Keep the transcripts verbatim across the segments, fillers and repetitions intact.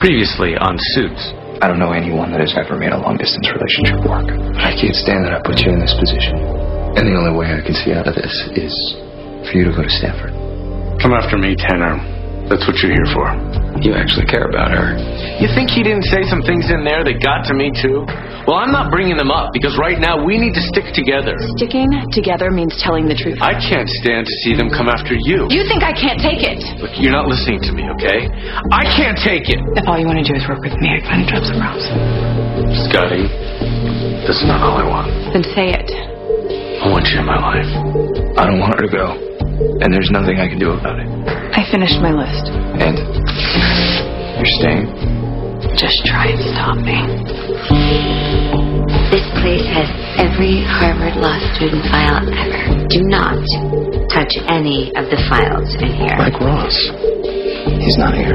Previously on Suits. I don't know anyone that has ever made a long-distance relationship work. But I can't stand that I put you in this position. And the only way I can see out of this is for you to go to Stanford. Come after me, Tanner. That's what you're here for. You actually care about her. You think he didn't say some things in there that got to me, too? Well, I'm not bringing them up, because right now we need to stick together. Sticking together means telling the truth. I can't stand to see them come after you. You think I can't take it? Look, you're not listening to me, okay? I can't take it! If all you want to do is work with me, I'd find a job somewhere else. Scotty, this is not all I want. Then say it. I want you in my life. I don't want her to go. And there's nothing I can do about it. I finished my list. And you're staying? Just try and stop me. This place has every Harvard Law student file ever. Do not touch any of the files in here. Like Ross. He's not here.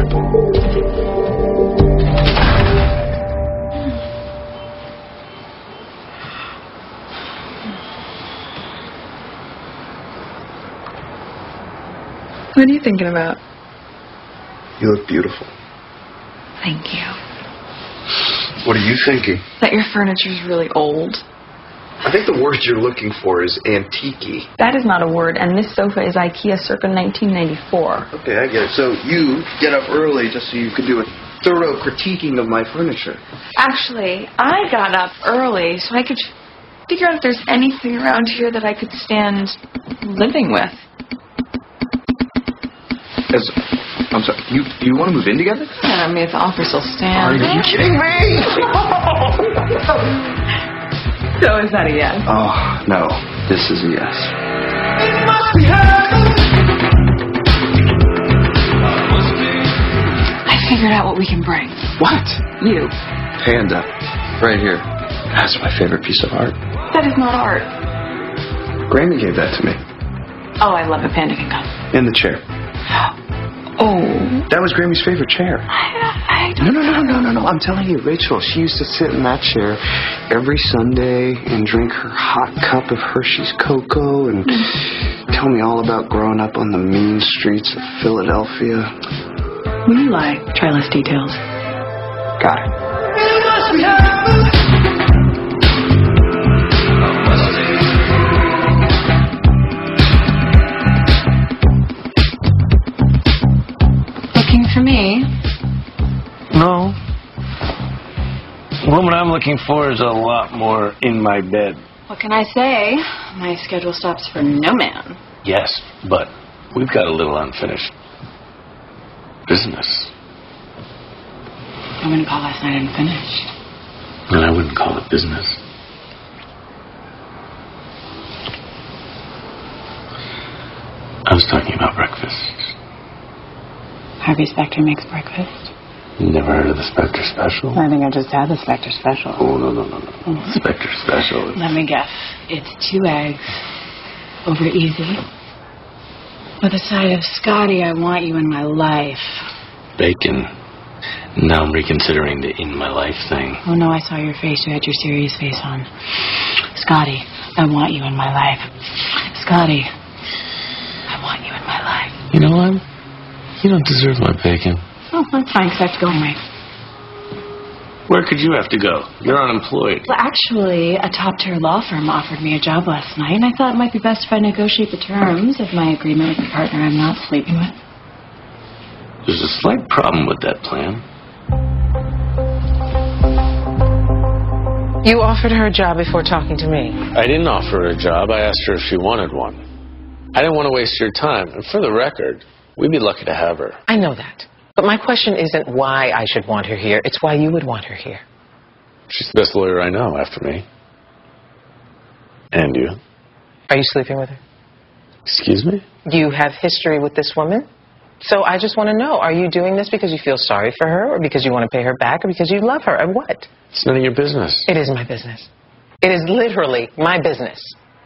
What are you thinking about? You look beautiful. Thank you. What are you thinking? That your furniture's really old. I think the word you're looking for is antique-y. That is not a word, and this sofa is IKEA circa nineteen ninety-four. Okay, I get it. So you get up early just so you could do a thorough critiquing of my furniture. Actually, I got up early so I could figure out if there's anything around here that I could stand living with. As, I'm sorry, you you want to move in together? Yeah, I mean, if the offer still stands. Are you kidding me? So is that a yes? Oh, no. This is a yes. I figured out what we can bring. What? You. Panda. Right here. That's my favorite piece of art. That is not art. Grammy gave that to me. Oh, I love a panda can come. In the chair. Oh. That was Grammy's favorite chair. I, I No, don't no, no, no, no, no. I'm telling you, Rachel, she used to sit in that chair every Sunday and drink her hot cup of Hershey's cocoa and tell me all about growing up on the mean streets of Philadelphia. When you lie, try less details. Got it. Looking for me? No. The woman I'm looking for is a lot more in my bed. What can I say? My schedule stops for no man. Yes, but we've got a little unfinished business. I wouldn't call last night unfinished. And I wouldn't call it business. I was talking about breakfast. Harvey Specter makes breakfast. You never heard of the Specter Special? I think I just had the Specter Special. Oh, no, no, no, no. Mm-hmm. Specter Special. Let me guess. It's two eggs over easy with a side of Scotty, I want you in my life. Bacon. Now I'm reconsidering the in my life thing. Oh, no, I saw your face. You had your serious face on. Scotty, I want you in my life. Scotty, I want you in my life. You know what? You don't deserve my bacon. Oh, that's fine, because I have to go anyway. Where could you have to go? You're unemployed. Well, actually, a top-tier law firm offered me a job last night, and I thought it might be best if I negotiate the terms of my agreement with the partner I'm not sleeping with. There's a slight problem with that plan. You offered her a job before talking to me. I didn't offer her a job. I asked her if she wanted one. I didn't want to waste your time. And for the record, we'd be lucky to have her. I know that. But my question isn't why I should want her here. It's why you would want her here. She's the best lawyer I know after me. And you. Are you sleeping with her? Excuse me? You have history with this woman? So I just want to know, are you doing this because you feel sorry for her, or because you want to pay her back, or because you love her, or what? It's none of your business. It is my business. It is literally my business.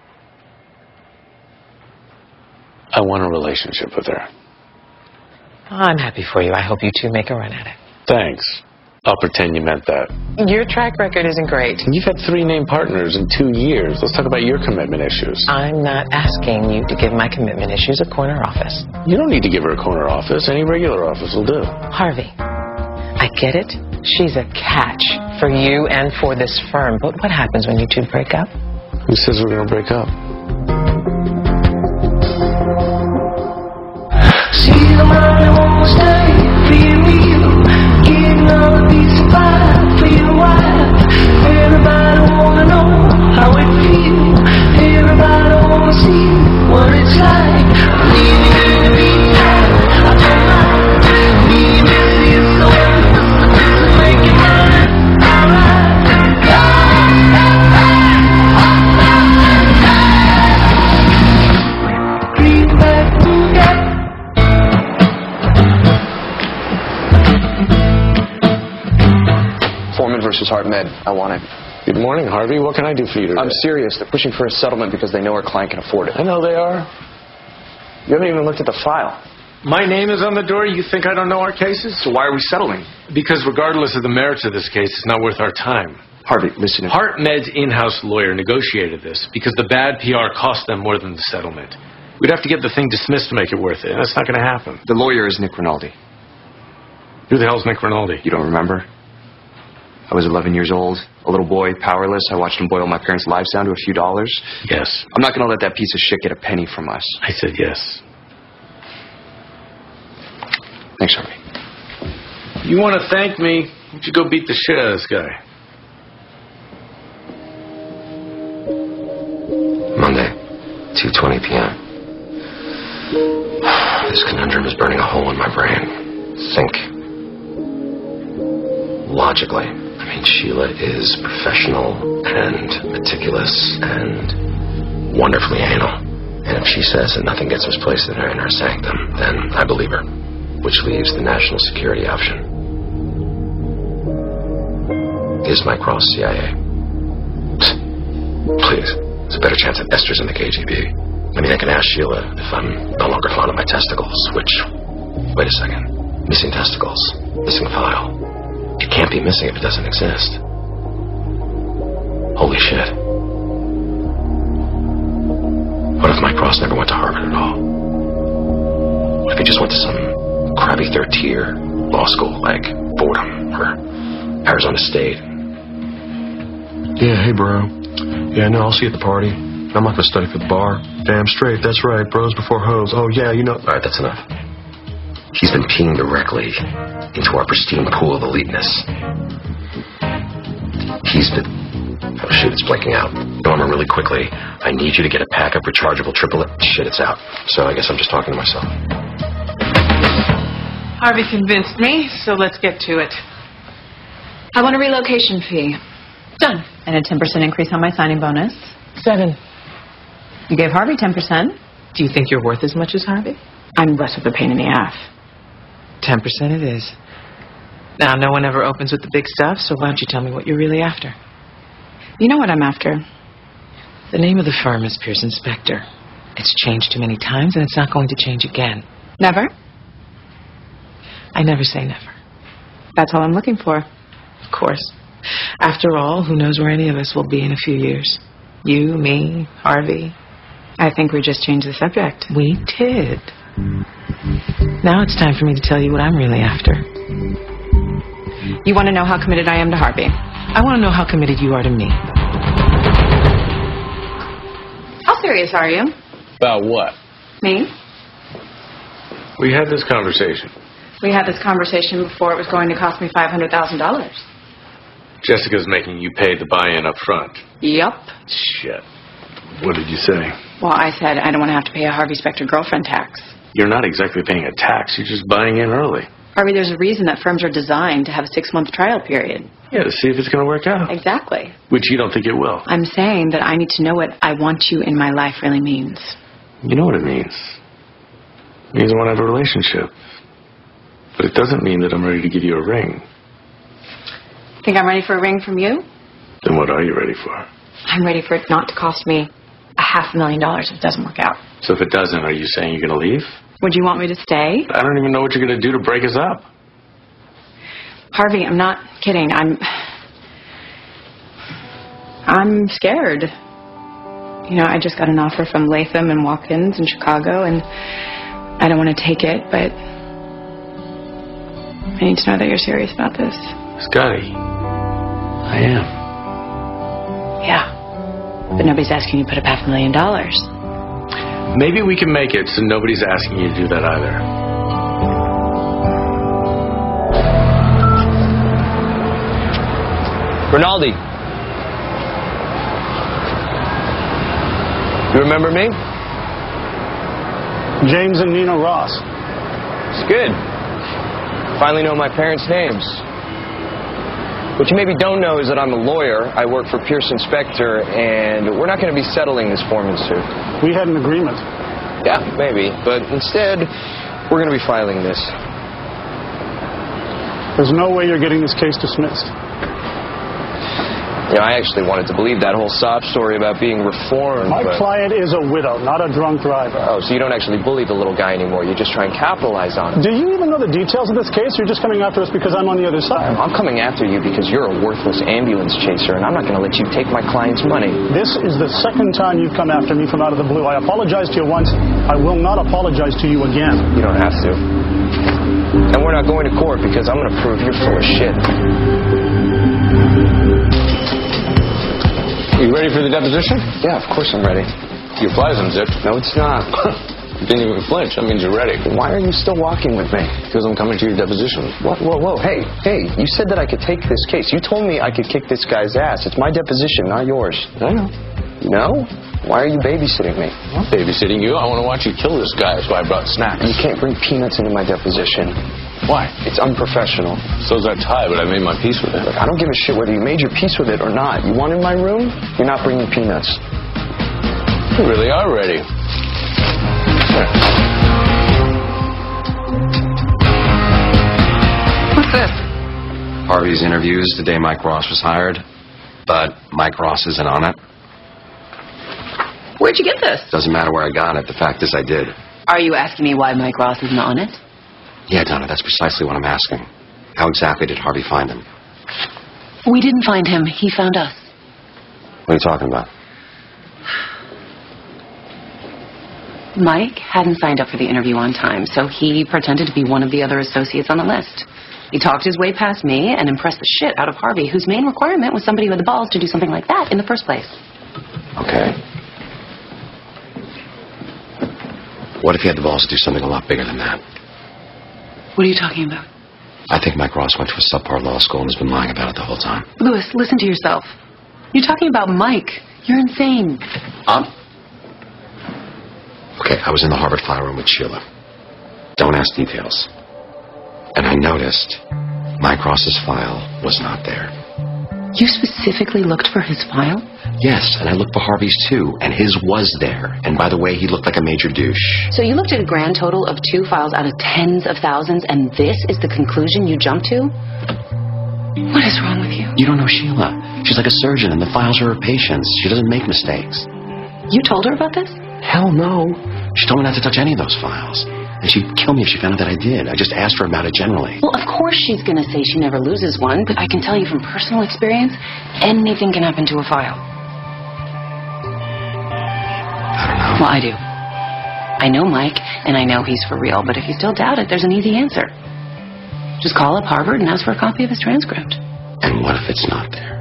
I want a relationship with her. I'm happy for you. I hope you two make a run at it. Thanks. I'll pretend you meant that. Your track record isn't great. You've had three named partners in two years. Let's talk about your commitment issues. I'm not asking you to give my commitment issues a corner office. You don't need to give her a corner office. Any regular office will do. Harvey, I get it. She's a catch for you and for this firm. But what happens when you two break up? Who says we're going to break up? See the money won't stay for you. Getting all the piece of pie for your wife. Everybody wanna know how it feels. Everybody wanna see what it's like. Leaving in the meantime, I don't mind. Being busy is so endless to make it mine. Alright. Greenback, Greenback. Foreman versus HeartMed. I want it. Good morning, Harvey. What can I do for you today? I'm serious. They're pushing for a settlement because they know our client can afford it. I know they are. You haven't even looked at the file. My name is on the door. You think I don't know our cases? So why are we settling? Because regardless of the merits of this case, it's not worth our time. Harvey, listen. HeartMed's in-house lawyer negotiated this because the bad P R cost them more than the settlement. We'd have to get the thing dismissed to make it worth it, and that's not going to happen. The lawyer is Nick Rinaldi. Who the hell's Nick Rinaldi? You don't remember? I was eleven years old, a little boy, powerless. I watched him boil my parents' lives down to a few dollars. Yes. I'm not going to let that piece of shit get a penny from us. I said yes. Thanks, Harvey. You want to thank me? Why don't you go beat the shit out of this guy? Monday, two twenty p.m. This conundrum is burning a hole in my brain. Think. Logically. I mean, Sheila is professional and meticulous and wonderfully anal. And if she says that nothing gets misplaced in her in her sanctum, then I believe her. Which leaves the national security option. Is Mike Ross C I A? Please. There's a better chance that Esther's in the K G B. I mean, I can ask Sheila if I'm no longer fond of my testicles, which... Wait a second. Missing testicles. Missing file. It can't be missing if it doesn't exist. Holy shit. What if Mike Ross never went to Harvard at all? What if he just went to some crappy third-tier law school like Fordham or Arizona State? Yeah, hey, bro. Yeah, no, I'll see you at the party. I'm not going to study for the bar. Damn straight, that's right. Bros before hoes. Oh, yeah, you know... All right, that's enough. He's been peeing directly into our pristine pool of eliteness. He's been... Oh, shit, it's blinking out. Norma, really quickly, I need you to get a pack of rechargeable triple... Shit, it's out. So I guess I'm just talking to myself. Harvey convinced me, so let's get to it. I want a relocation fee. Done. And a ten percent increase on my signing bonus. Seven. You gave Harvey ten percent. Do you think you're worth as much as Harvey? I'm less of a pain in the ass. Ten percent it is. Now, no one ever opens with the big stuff, so why don't you tell me what you're really after? You know what I'm after? The name of the firm is Pearson Spector. It's changed too many times, and it's not going to change again. Never? I never say never. That's all I'm looking for. Of course. After all, who knows where any of us will be in a few years? You, me, Harvey. I think we just changed the subject. We did. Now it's time for me to tell you what I'm really after. You want to know how committed I am to Harvey? I want to know how committed you are to me. How serious are you? About what? Me? We had this conversation. We had this conversation before it was going to cost me five hundred thousand dollars. Jessica's making you pay the buy-in up front. Yup. Shit. What did you say? Well, I said I don't want to have to pay a Harvey Spector girlfriend tax. You're not exactly paying a tax. You're just buying in early. Harvey, there's a reason that firms are designed to have a six-month trial period. Yeah, to see if it's going to work out. Exactly. Which you don't think it will. I'm saying that I need to know what I want you in my life really means. You know what it means. It means I want to have a relationship. But it doesn't mean that I'm ready to give you a ring. Think I'm ready for a ring from you? Then what are you ready for? I'm ready for it not to cost me a half a million dollars if it doesn't work out. So if it doesn't, are you saying you're going to leave? Would you want me to stay? I don't even know what you're going to do to break us up. Harvey, I'm not kidding. I'm... I'm scared. You know, I just got an offer from Latham and Watkins in Chicago, and I don't want to take it, but I need to know that you're serious about this. Scotty, I am. Yeah. But nobody's asking you to put up half a million dollars. Maybe we can make it so nobody's asking you to do that either. Rinaldi. You remember me? James and Nina Ross. It's good. Finally know my parents' names. What you maybe don't know is that I'm a lawyer. I work for Pearson Spector, and we're not going to be settling this foreman suit. We had an agreement. Yeah, maybe. But instead, we're going to be filing this. There's no way you're getting this case dismissed. You know, I actually wanted to believe that whole sob story about being reformed. My but... client is a widow, not a drunk driver. Oh, so you don't actually bully the little guy anymore. You just try and capitalize on him. Do you even know the details of this case? Or you're just coming after us because I'm on the other side? I'm coming after you because you're a worthless ambulance chaser, and I'm not going to let you take my client's money. This is the second time you've come after me from out of the blue. I apologized to you once. I will not apologize to you again. You don't have to. And we're not going to court because I'm going to prove you're full of shit. You ready for the deposition? Yeah, of course I'm ready. Your fly's unzipped. No, it's not. You didn't even flinch. That means you're ready. Why are you still walking with me? Because I'm coming to your deposition. What? Whoa, whoa. Hey, hey, you said that I could take this case. You told me I could kick this guy's ass. It's my deposition, not yours. I know. No? Why are you babysitting me? I'm not babysitting you. I want to watch you kill this guy, so I brought snacks. You can't bring peanuts into my deposition. Why? It's unprofessional. So's that tie, but I made my peace with it. Look, I don't give a shit whether you made your peace with it or not. You want in my room? You're not bringing peanuts. You really are ready. What's this? Harvey's interviews the day Mike Ross was hired, but Mike Ross isn't on it. Where'd you get this? Doesn't matter where I got it. The fact is I did. Are you asking me why Mike Ross isn't on it? Yeah, Donna, that's precisely what I'm asking. How exactly did Harvey find him? We didn't find him. He found us. What are you talking about? Mike hadn't signed up for the interview on time, so he pretended to be one of the other associates on the list. He talked his way past me and impressed the shit out of Harvey, whose main requirement was somebody who had the balls to do something like that in the first place. Okay. What if he had the balls to do something a lot bigger than that? What are you talking about? I think Mike Ross went to a subpar law school and has been lying about it the whole time. Louis, listen to yourself. You're talking about Mike. You're insane. Um? Okay, I was in the Harvard file room with Sheila. Don't ask details. And I noticed Mike Ross's file was not there. You specifically looked for his file? Yes, and I looked for Harvey's too, and his was there. And by the way, he looked like a major douche. So you looked at a grand total of two files out of tens of thousands, and this is the conclusion you jumped to? What is wrong with you? You don't know Sheila. She's like a surgeon, and the files are her patients. She doesn't make mistakes. You told her about this? Hell no. She told me not to touch any of those files. And she'd kill me if she found out that I did. I just asked her about it generally. Well, of course she's going to say she never loses one, but I can tell you from personal experience, anything can happen to a file. I don't know. Well, I do. I know Mike, and I know he's for real, but if you still doubt it, there's an easy answer. Just call up Harvard and ask for a copy of his transcript. And what if it's not there?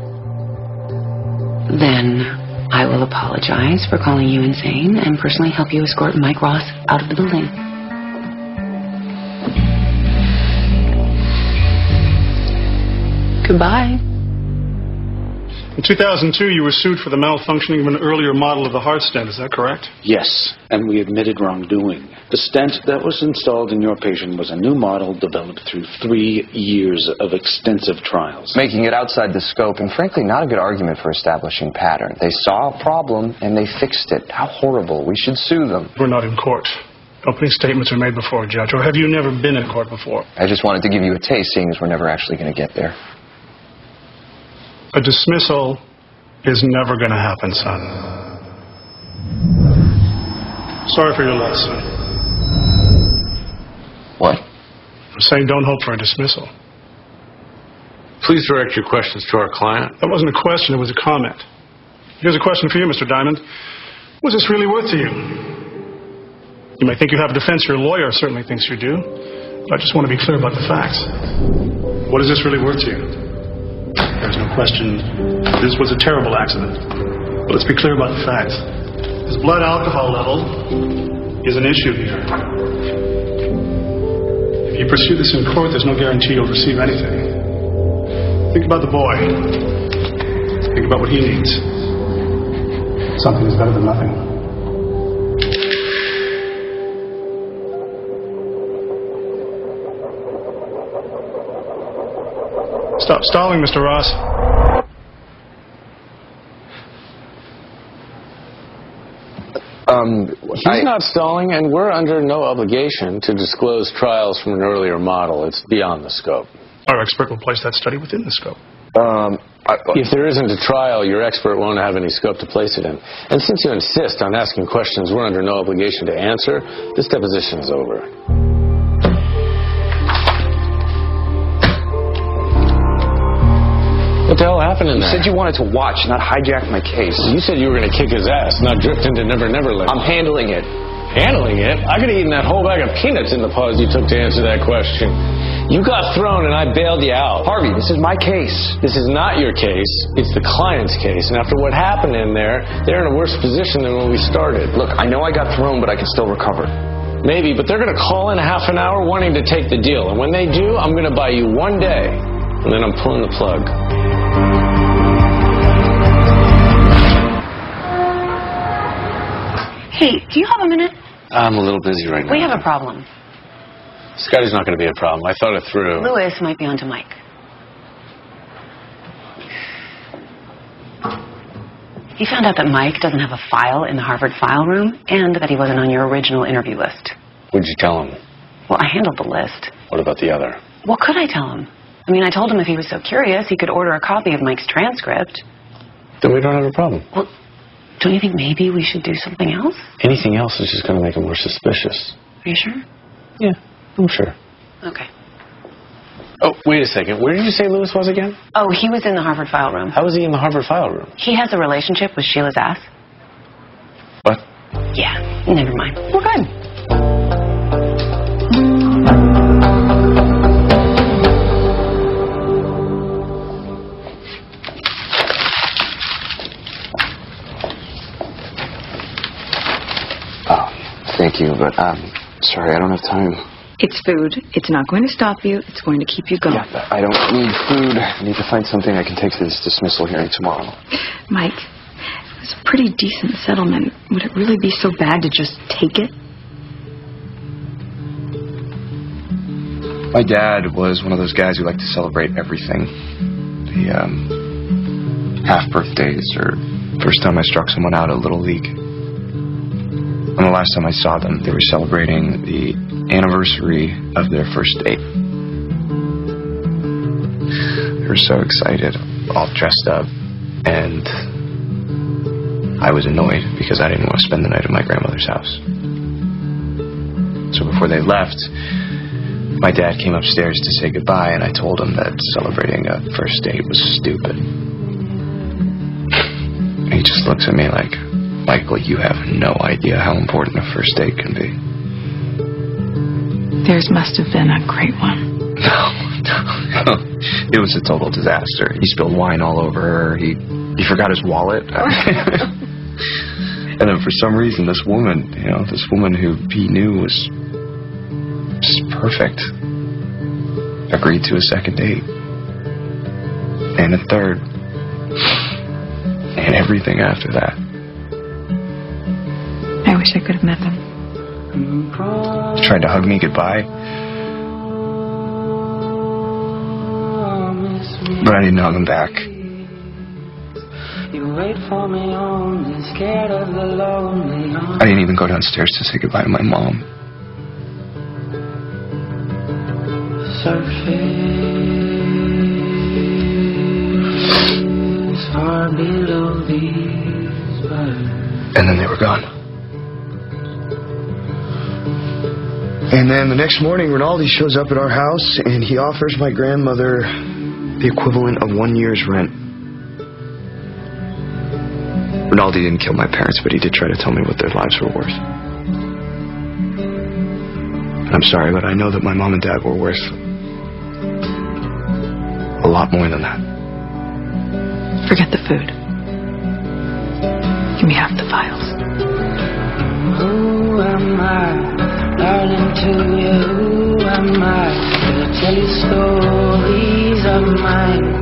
Then I will apologize for calling you insane and personally help you escort Mike Ross out of the building. Goodbye. In two thousand two, you were sued for the malfunctioning of an earlier model of the heart stent. Is that correct? Yes, and we admitted wrongdoing. The stent that was installed in your patient was a new model developed through three years of extensive trials. Making it outside the scope, and frankly, not a good argument for establishing pattern. They saw a problem, and they fixed it. How horrible. We should sue them. We're not in court. Opening statements are made before a judge. Or have you never been in court before? I just wanted to give you a taste, seeing as we're never actually going to get there. A dismissal is never going to happen, son. Sorry for your loss, son. What? I'm saying don't hope for a dismissal. Please direct your questions to our client. That wasn't a question, it was a comment. Here's a question for you, Mister Diamond. Was this really worth to you? You may think you have a defense. Your lawyer certainly thinks you do. But I just want to be clear about the facts. What is this really worth to you? There's no question this was a terrible accident. But let's be clear about the facts. His blood alcohol level is an issue here. If you pursue this in court, there's no guarantee you'll receive anything. Think about the boy. Think about what he needs. Something is better than nothing. Stop stalling, Mister Ross. Um, He's I, not stalling, and we're under no obligation to disclose trials from an earlier model. It's beyond the scope. Our expert will place that study within the scope. Um, I, if there isn't a trial, your expert won't have any scope to place it in. And since you insist on asking questions we're under no obligation to answer, this deposition is over. What the hell happened in you there? said you wanted to watch, not hijack my case. You said you were going to kick his ass, not drift into Never Never Land. I'm handling it. Handling it? I could have eaten that whole bag of peanuts in the pause you took to answer that question. You got thrown and I bailed you out. Harvey, this is my case. This is not your case. It's the client's case. And after what happened in there, they're in a worse position than when we started. Look, I know I got thrown, but I can still recover. Maybe, but they're going to call in a half an hour wanting to take the deal. And when they do, I'm going to buy you one day. And then I'm pulling the plug. Hey, do you have a minute? I'm a little busy right now. We have a problem. Scotty's not going to be a problem. I thought it through. Lewis might be onto Mike. He found out that Mike doesn't have a file in the Harvard file room and that he wasn't on your original interview list. What'd you tell him? Well, I handled the list. What about the other? What could I tell him? I mean, I told him if he was so curious, he could order a copy of Mike's transcript. Then we don't have a problem. Well, don't you think maybe we should do something else? Anything else is just going to make him more suspicious. Are you sure? Yeah, I'm sure. Okay. Oh, wait a second. Where did you say Lewis was again? Oh, he was in the Harvard file room. How was he in the Harvard file room? He has a relationship with Sheila's ass. What? Yeah, never mind. We're good. Oh, thank you, but um, sorry, I don't have time. It's food. It's not going to stop you. It's going to keep you going. Yeah, but I don't need food. I need to find something I can take to this dismissal hearing tomorrow. Mike, it was a pretty decent settlement. Would it really be so bad to just take it? My dad was one of those guys who liked to celebrate everything. The um, half birthdays or first time I struck someone out at Little League. And the last time I saw them, they were celebrating the anniversary of their first date. They were so excited, all dressed up, and I was annoyed because I didn't want to spend the night at my grandmother's house. So before they left, my dad came upstairs to say goodbye, and I told him that celebrating a first date was stupid. And he just looks at me like, Michael, you have no idea how important a first date can be. Theirs must have been a great one. No, no, no. It was a total disaster. He spilled wine all over her. He, he forgot his wallet. And then for some reason, this woman, you know, this woman who he knew was just perfect, agreed to a second date. And a third. And everything after that. I wish I could have met them. He tried to hug me goodbye. But I didn't hug him back. I didn't even go downstairs to say goodbye to my mom. And then they were gone. And then the next morning, Rinaldi shows up at our house, and he offers my grandmother the equivalent of one year's rent. Rinaldi didn't kill my parents, but he did try to tell me what their lives were worth. I'm sorry, but I know that my mom and dad were worth a lot more than that. Forget the food. Give me half the files. Who am I? Darling, to you, who am I? Will I tell you stories of mine?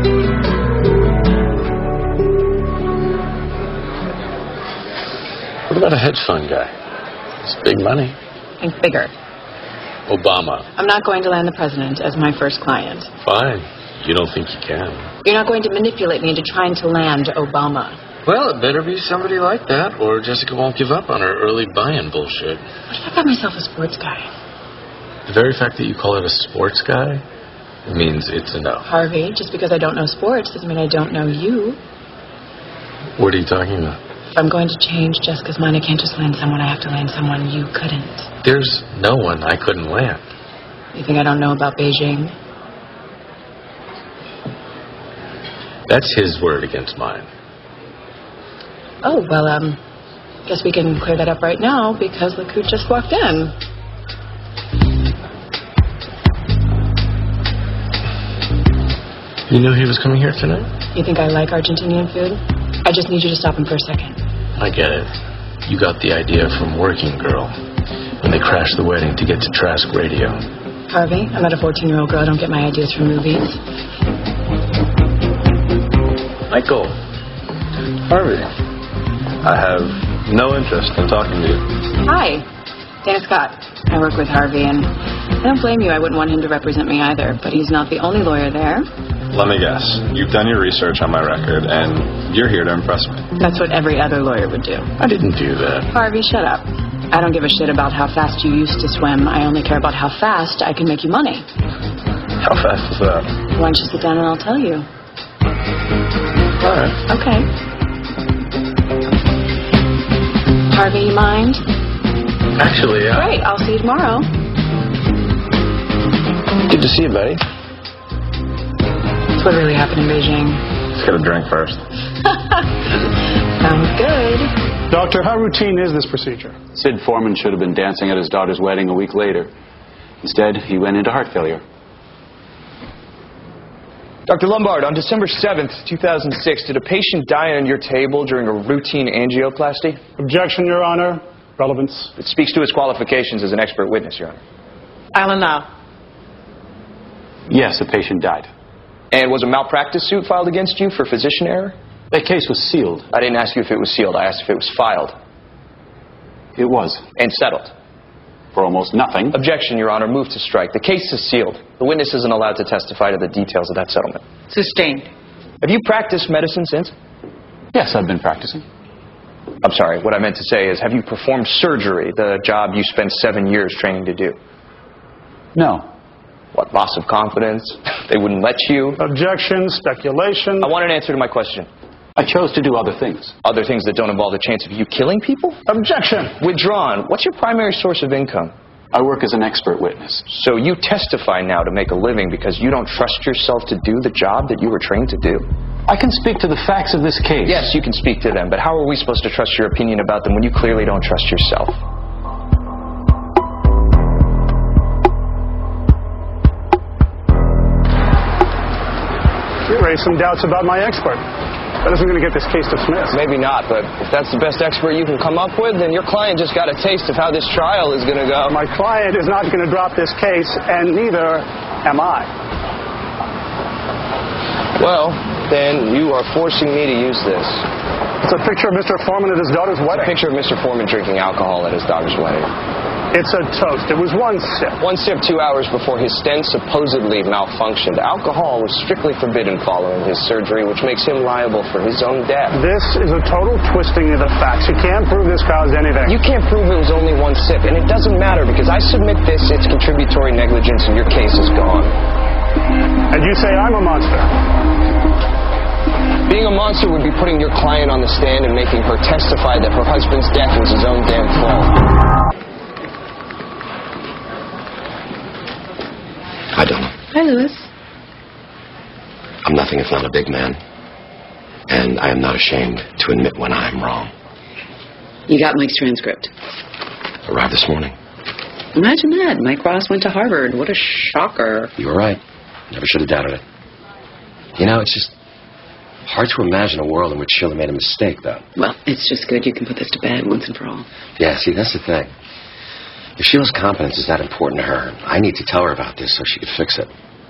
What about a hedge fund guy? It's big money. Think bigger. Obama. I'm not going to land the president as my first client. Fine. You don't think you can? You're not going to manipulate me into trying to land Obama. Well, it better be somebody like that, or Jessica won't give up on her early buy-in bullshit. What if I got myself a sports guy? The very fact that you call it a sports guy means it's a no. Harvey, just because I don't know sports doesn't mean I don't know you. What are you talking about? If I'm going to change Jessica's mind, I can't just land someone. I have to land someone you couldn't. There's no one I couldn't land. You think I don't know about Beijing? That's his word against mine. Oh, well, um, guess we can clear that up right now because look who just walked in. You knew he was coming here tonight? You think I like Argentinian food? I just need you to stop him for a second. I get it. You got the idea from Working Girl when they crashed the wedding to get to Trask Radio. Harvey, I'm not a fourteen-year-old girl. I don't get my ideas from movies. Michael. Harvey. I have no interest in talking to you. Hi, Dana Scott. I work with Harvey, and I don't blame you. I wouldn't want him to represent me either, but he's not the only lawyer there. Let me guess. You've done your research on my record, and you're here to impress me. That's what every other lawyer would do. I didn't do that. Harvey, shut up. I don't give a shit about how fast you used to swim. I only care about how fast I can make you money. How fast is that? Why don't you sit down and I'll tell you? All right. Okay. Harvey, you mind? Actually, yeah. Great, I'll see you tomorrow. Good to see you, buddy. That's what really happened in Beijing. Let's get a drink first. Sounds good. Doctor, how routine is this procedure? Sid Foreman should have been dancing at his daughter's wedding a week later. Instead, he went into heart failure. Doctor Lombard, on December seventh, two thousand six, did a patient die on your table during a routine angioplasty? Objection, Your Honor. Relevance. It speaks to his qualifications as an expert witness, Your Honor. Alan now. Yes, a patient died. And was a malpractice suit filed against you for physician error? That case was sealed. I didn't ask you if it was sealed. I asked if it was filed. It was. And settled? For almost nothing. Objection, Your Honor. Move to strike. The case is sealed. The witness isn't allowed to testify to the details of that settlement. Sustained. Have you practiced medicine since? Yes, I've been practicing. I'm sorry. What I meant to say is, have you performed surgery, the job you spent seven years training to do? No. What, loss of confidence? They wouldn't let you? Objection, speculation. I want an answer to my question. I chose to do other things. Other things that don't involve the chance of you killing people? Objection. Withdrawn. What's your primary source of income? I work as an expert witness. So you testify now to make a living because you don't trust yourself to do the job that you were trained to do? I can speak to the facts of this case. Yes, you can speak to them, but how are we supposed to trust your opinion about them when you clearly don't trust yourself? You raised some doubts about my expert. That isn't going to get this case dismissed. Maybe not, but if that's the best expert you can come up with, then your client just got a taste of how this trial is going to go. My client is not going to drop this case, and neither am I. Well, then you are forcing me to use this. It's a picture of Mister Foreman at his daughter's wedding. It's a picture of Mister Foreman drinking alcohol at his daughter's wedding. It's a toast. It was one sip. One sip two hours before his stent supposedly malfunctioned. Alcohol was strictly forbidden following his surgery, which makes him liable for his own death. This is a total twisting of the facts. You can't prove this caused anything. You can't prove it was only one sip, and it doesn't matter because I submit this, it's contributory negligence, and your case is gone. And you say I'm a monster. Being a monster would be putting your client on the stand and making her testify that her husband's death was his own damn fault. Hi, Donna. Hi, Louis. I'm nothing if not a big man. And I am not ashamed to admit when I am wrong. You got Mike's transcript. Arrived this morning. Imagine that. Mike Ross went to Harvard. What a shocker. You were right. Never should have doubted it. You know, it's just hard to imagine a world in which Sheila made a mistake, though. Well, it's just good you can put this to bed once and for all. Yeah, see, that's the thing. If Sheila's competence is that important to her, I need to tell her about this so she could fix it.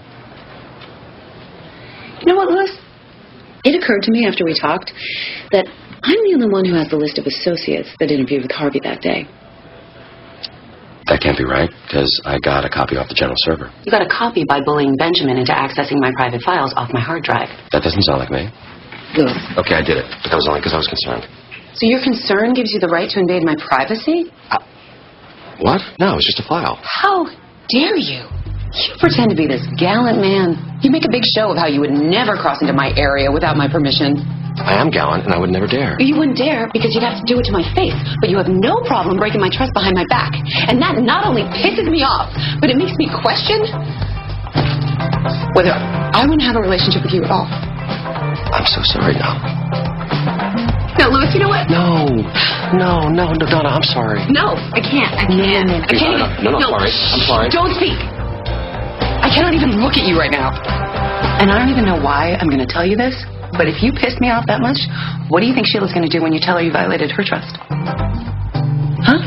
You know what, Louis? It occurred to me after we talked that I'm the only one who has the list of associates that interviewed with Harvey that day. That can't be right, because I got a copy off the general server. You got a copy by bullying Benjamin into accessing my private files off my hard drive. That doesn't sound like me. Louis. Okay, I did it, but that was only because I was concerned. So your concern gives you the right to invade my privacy? Uh, what? No, it was just a file. How dare you? You pretend to be this gallant man. You make a big show of how you would never cross into my area without my permission. I am gallant, and I would never dare. You wouldn't dare because you'd have to do it to my face, but you have no problem breaking my trust behind my back. And that not only pisses me off, but it makes me question whether I wouldn't have a relationship with you at all. I'm so sorry, now. No, Louis, you know what? No, no, no, no, Donna, I'm sorry. No, I can't. I can't. I can't. No, no, no, no, sorry. I'm sorry. Don't speak. I cannot even look at you right now. And I don't even know why I'm going to tell you this, but if you pissed me off that much, what do you think Sheila's going to do when you tell her you violated her trust? Huh?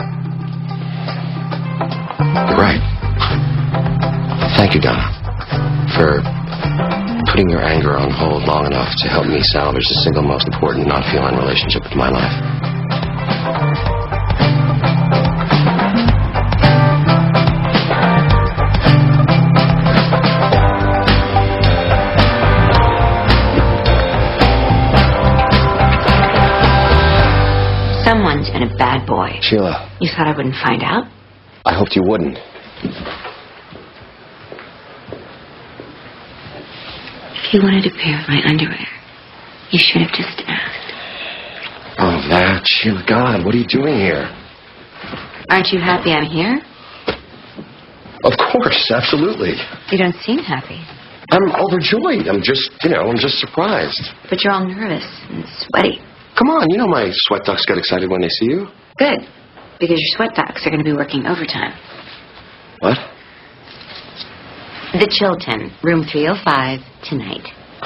You're right. Thank you, Donna, for putting your anger on hold long enough to help me salvage the single most important non-feline relationship of my life. Someone's been a bad boy. Sheila. You thought I wouldn't find out? I hoped you wouldn't. If you wanted a pair of my underwear, you should have just asked. Oh, that. Sheila, God, what are you doing here? Aren't you happy I'm here? Of course, absolutely. You don't seem happy. I'm overjoyed. I'm just, you know, I'm just surprised. But you're all nervous and sweaty. Come on, you know my sweat ducks get excited when they see you. Good, because your sweat ducks are going to be working overtime. What? The Chilton, room three oh five, tonight.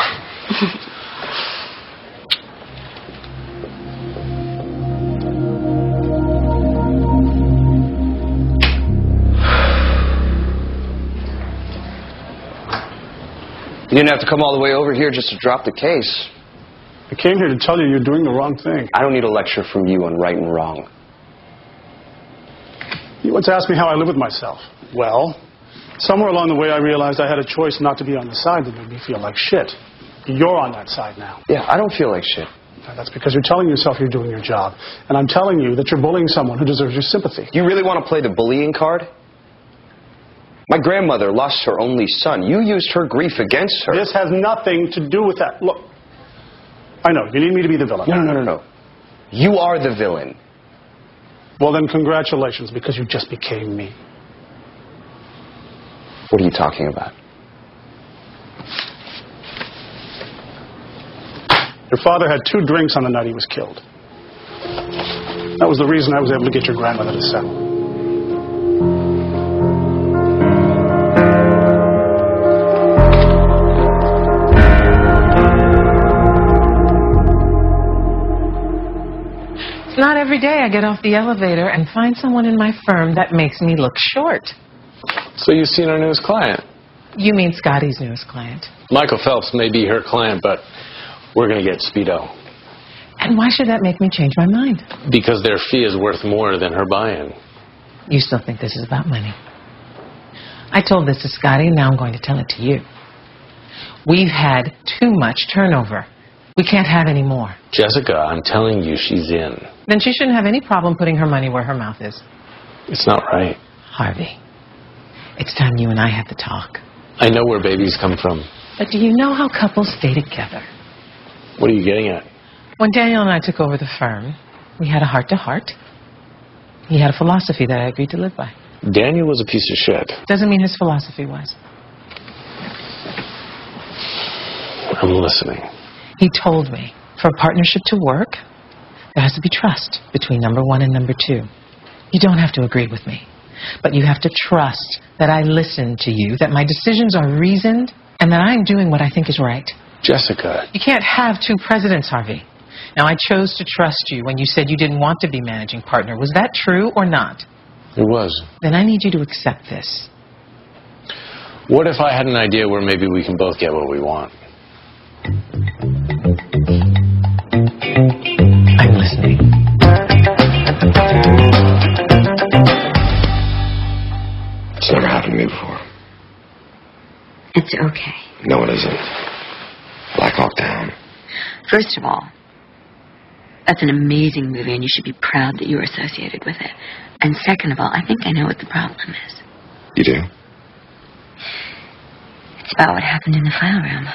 You didn't have to come all the way over here just to drop the case. I came here to tell you you're doing the wrong thing. I don't need a lecture from you on right and wrong. You once asked me how I live with myself. Well, somewhere along the way I realized I had a choice not to be on the side that made me feel like shit. You're on that side now. Yeah, I don't feel like shit. Now, that's because you're telling yourself you're doing your job. And I'm telling you that you're bullying someone who deserves your sympathy. You really want to play the bullying card? My grandmother lost her only son. You used her grief against her. This has nothing to do with that. Look, I know, you need me to be the villain. No, no, no, no, no. You are the villain. Well, then congratulations, because you just became me. What are you talking about? Your father had two drinks on the night he was killed. That was the reason I was able to get your grandmother to settle. It's not every day I get off the elevator and find someone in my firm that makes me look short. So you've seen our newest client? You mean Scotty's newest client? Michael Phelps may be her client, but we're going to get Speedo. And why should that make me change my mind? Because their fee is worth more than her buy-in. You still think this is about money? I told this to Scotty, and now I'm going to tell it to you. We've had too much turnover. We can't have any more. Jessica, I'm telling you, she's in. Then she shouldn't have any problem putting her money where her mouth is. It's not right. Harvey, it's time you and I had the talk. I know where babies come from. But do you know how couples stay together? What are you getting at? When Daniel and I took over the firm, we had a heart-to-heart. He had a philosophy that I agreed to live by. Daniel was a piece of shit. Doesn't mean his philosophy was. I'm listening. He told me, for a partnership to work, there has to be trust between number one and number two. You don't have to agree with me. But you have to trust that I listen to you, that my decisions are reasoned, and that I'm doing what I think is right. Jessica. You can't have two presidents, Harvey. Now, I chose to trust you when you said you didn't want to be managing partner. Was that true or not? It was. Then I need you to accept this. What if I had an idea where maybe we can both get what we want? I'm listening. It's never happened to me before. It's okay. No, it isn't. Black Hawk Down. First of all, that's an amazing movie, and you should be proud that you were associated with it. And second of all, I think I know what the problem is. You do? It's about what happened in the file room.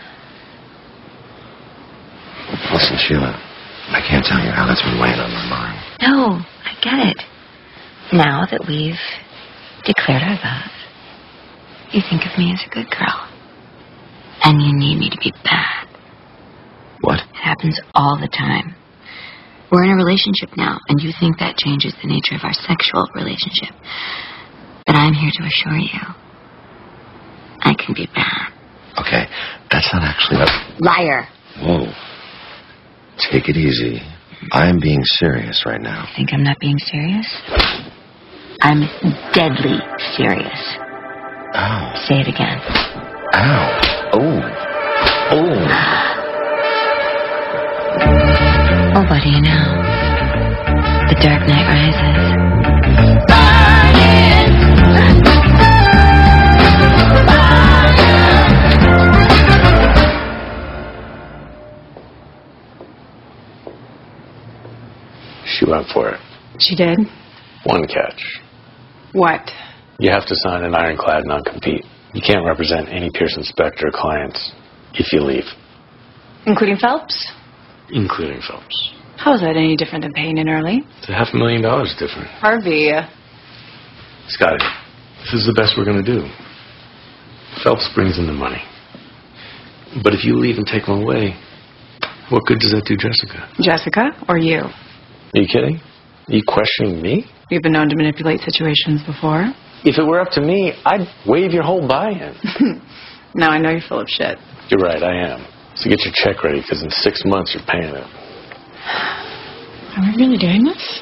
Listen, Sheila, I can't tell you how that's been weighing on my mind. No, I get it. Now that we've declared our vows, you think of me as a good girl. And you need me to be bad. What? It happens all the time. We're in a relationship now, and you think that changes the nature of our sexual relationship. But I'm here to assure you, I can be bad. Okay, that's not actually what... Liar. Whoa. Take it easy. I'm being serious right now. Think I'm not being serious? I'm deadly serious. Ow. Say it again. Ow. Oh. Oh. Oh, what do you know? The Dark Knight Rises. She went for it. She did? One catch. What? You have to sign an ironclad non-compete. You can't represent any Pearson Spector clients if you leave. Including Phelps? Including Phelps. How is that any different than Payne and Early? It's a half a million dollars different. Harvey. Scotty, this is the best we're going to do. Phelps brings in the money. But if you leave and take him away, what good does that do Jessica? Jessica or you? Are you kidding? Are you questioning me? You've been known to manipulate situations before. If it were up to me, I'd waive your whole buy-in. Now I know you're full of shit. You're right, I am. So get your check ready, because in six months you're paying it. Are we really doing this?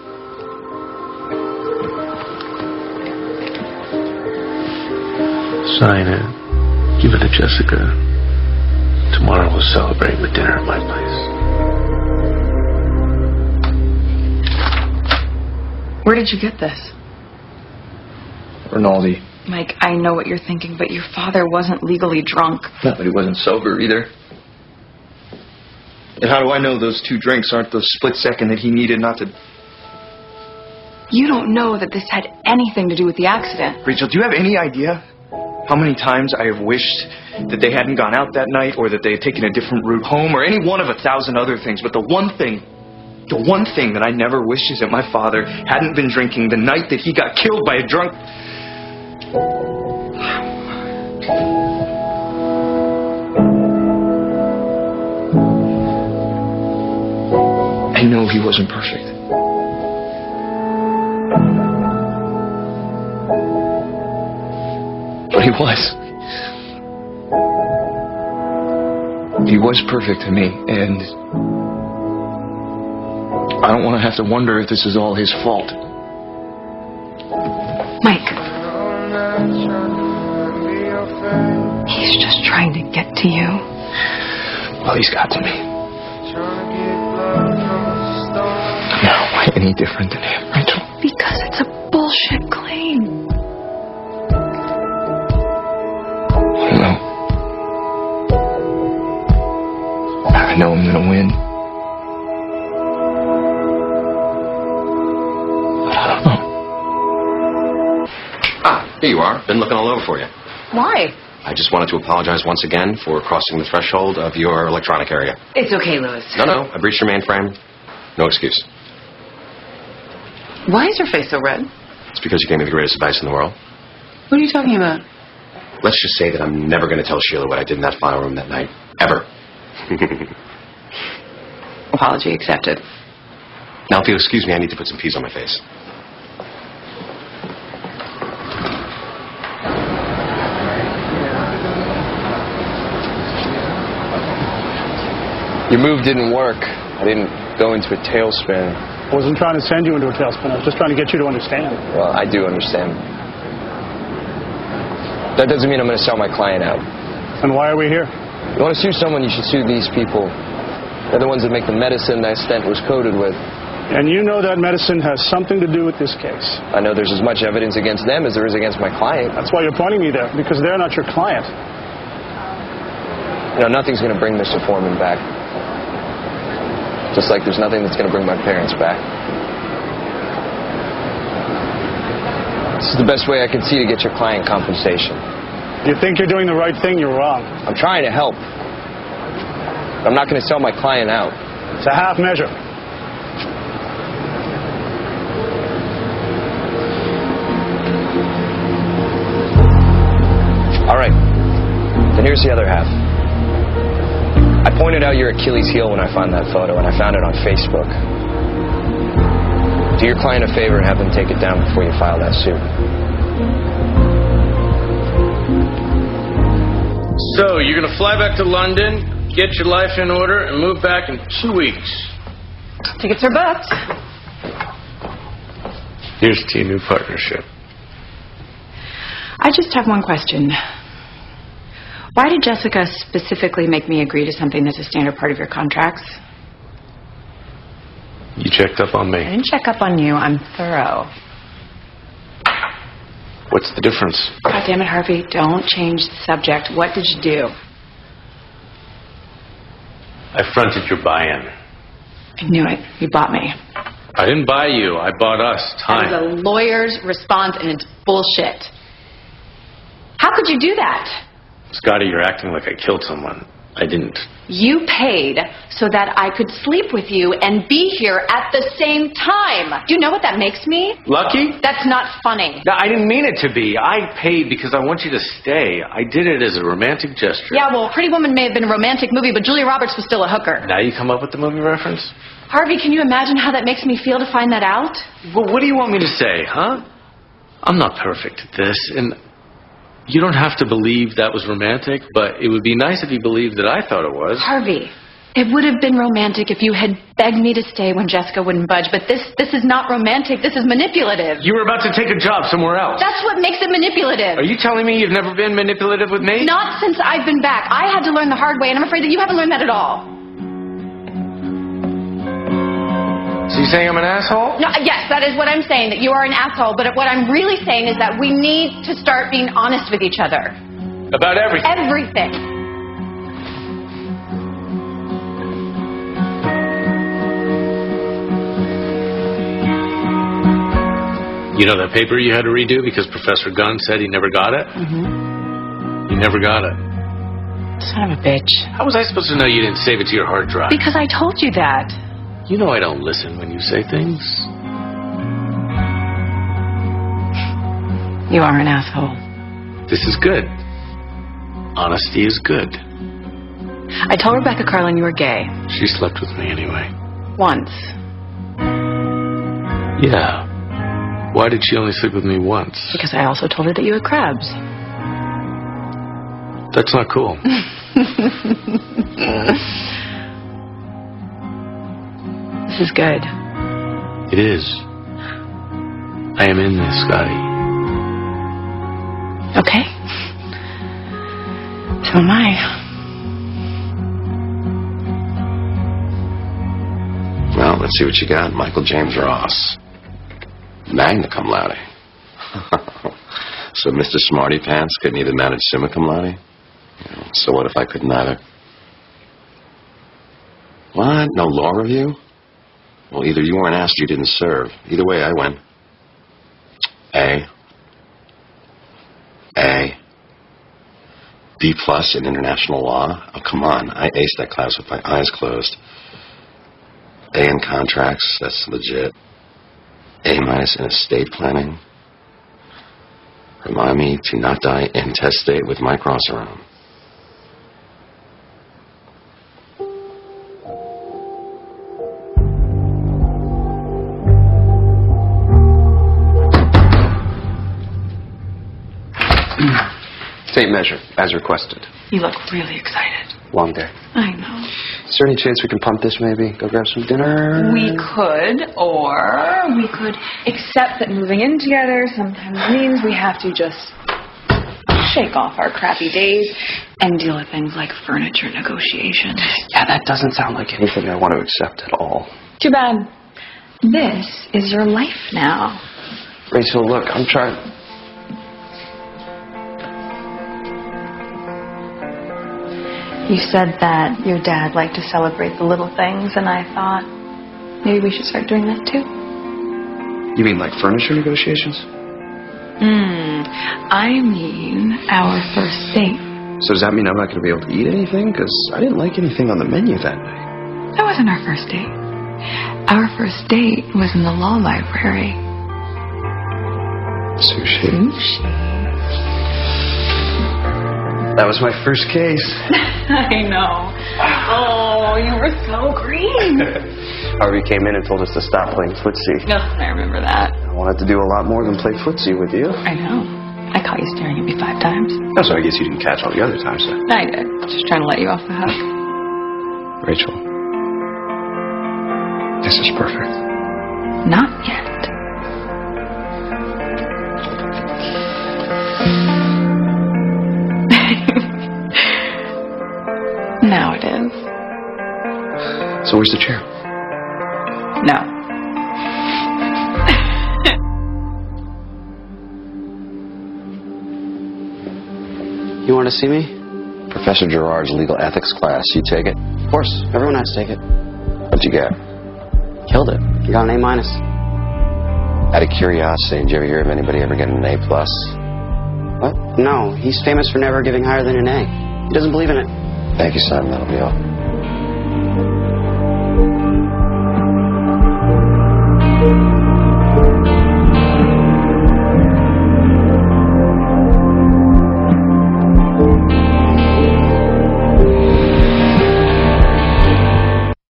Sign it. Give it to Jessica. Tomorrow we'll celebrate with dinner at my place. Where did you get this? Rinaldi. Mike, I know what you're thinking, but your father wasn't legally drunk. No, but he wasn't sober either. And how do I know those two drinks aren't the split second that he needed not to... You don't know that this had anything to do with the accident. Rachel, do you have any idea how many times I have wished that they hadn't gone out that night, or that they had taken a different route home, or any one of a thousand other things? But the one thing, the one thing that I never wished is that my father hadn't been drinking the night that he got killed by a drunk... I know he wasn't perfect. But he was. He was perfect to me, and I don't want to have to wonder if this is all his fault. Mike. He's just trying to get to you. Well, he's got to me. Now, why any different than him, Rachel? Because it's a bullshit claim. I don't know. I know I'm gonna win. But I don't know. Ah, here you are. Been looking all over for you. Why? I just wanted to apologize once again for crossing the threshold of your electronic area. It's okay, Louis. No, no. I breached your mainframe. No excuse. Why is your face so red? It's because you gave me the greatest advice in the world. What are you talking about? Let's just say that I'm never going to tell Sheila what I did in that file room that night. Ever. Apology accepted. Now, if you'll excuse me, I need to put some peas on my face. Your move didn't work. I didn't go into a tailspin. I wasn't trying to send you into a tailspin. I was just trying to get you to understand. Well, I do understand. That doesn't mean I'm going to sell my client out. And why are we here? You want to sue someone, you should sue these people. They're the ones that make the medicine that stent was coated with. And you know that medicine has something to do with this case. I know there's as much evidence against them as there is against my client. That's why you're pointing me there, because they're not your client. You know, nothing's going to bring Mister Foreman back. Just like there's nothing that's going to bring my parents back. This is the best way I can see to get your client compensation. You think you're doing the right thing, you're wrong. I'm trying to help. I'm not going to sell my client out. It's a half measure. All right. Then here's the other half. I pointed out your Achilles heel when I found that photo, and I found it on Facebook. Do your client a favor and have them take it down before you file that suit. So, you're going to fly back to London, get your life in order, and move back in two weeks. Tickets are booked. Here's to your new partnership. I just have one question. Why did Jessica specifically make me agree to something that's a standard part of your contracts? You checked up on me. I didn't check up on you. I'm thorough. What's the difference? God damn it, Harvey. Don't change the subject. What did you do? I fronted your buy-in. I knew it. You bought me. I didn't buy you. I bought us time. That was a lawyer's response, and it's bullshit. How could you do that? Scotty, you're acting like I killed someone. I didn't. You paid so that I could sleep with you and be here at the same time. Do you know what that makes me? Lucky? That's not funny. No, I didn't mean it to be. I paid because I want you to stay. I did it as a romantic gesture. Yeah, well, Pretty Woman may have been a romantic movie, but Julia Roberts was still a hooker. Now you come up with the movie reference? Harvey, can you imagine how that makes me feel to find that out? Well, what do you want me to say, huh? I'm not perfect at this, and you don't have to believe that was romantic, but it would be nice if you believed that I thought it was. Harvey, it would have been romantic if you had begged me to stay when Jessica wouldn't budge, but this this is not romantic. This is manipulative. You were about to take a job somewhere else. That's what makes it manipulative. Are you telling me you've never been manipulative with me? Not since I've been back. I had to learn the hard way, and I'm afraid that you haven't learned that at all. So you saying I'm an asshole? No, yes, that is what I'm saying, that you are an asshole. But what I'm really saying is that we need to start being honest with each other. About everything? Everything. You know that paper you had to redo because Professor Gunn said he never got it? Mm-hmm. You never got it. Son of a bitch. How was I supposed to know you didn't save it to your hard drive? Because I told you that. You know I don't listen when you say things. You are an asshole. This is good. Honesty is good. I told Rebecca Carlin you were gay. She slept with me anyway. Once. Yeah. Why did she only sleep with me once? Because I also told her that you had crabs. That's not cool. This is good. It is. I am in this, Scotty. Okay. So am I. Well, let's see what you got. Michael James Ross. Magna cum laude. So Mister Smarty Pants couldn't even manage summa cum laude? You know, so what if I couldn't either? What? No law review? Well, either you weren't asked or you didn't serve. Either way, I win. A. A. B plus in international law. Oh, come on. I aced that class with my eyes closed. A in contracts. That's legit. A minus in estate planning. Remind me to not die intestate with my cross around. Tape measure, as requested. You look really excited. Long day. I know. Is there any chance we can pump this maybe? Go grab some dinner? We could, or we could accept that moving in together sometimes means we have to just shake off our crappy days and deal with things like furniture negotiations. Yeah, that doesn't sound like anything I want to accept at all. Too bad. This is your life now. Rachel, look, I'm trying... You said that your dad liked to celebrate the little things, and I thought maybe we should start doing that too. You mean like furniture negotiations? Hmm. I mean our first date. So does that mean I'm not going to be able to eat anything? Because I didn't like anything on the menu that night. That wasn't our first date. Our first date was in the law library. Sushi. Sushi. That was my first case. I know. Oh, you were so green. Harvey came in and told us to stop playing footsie. No, I remember that. I wanted to do a lot more than play footsie with you. I know. I caught you staring at me five times. Oh, so I guess you didn't catch all the other times then. I did. Just trying to let you off the hook. Rachel. This is perfect. Not yet. Now it is. So where's the chair? No. You want to see me? Professor Gerard's legal ethics class. You take it? Of course. Everyone has to take it. What'd you get? Killed it. You got an A minus. Out of curiosity, did you ever hear of anybody ever getting an A plus? What? No. He's famous for never giving higher than an A. He doesn't believe in it. Thank you, son. That'll be all.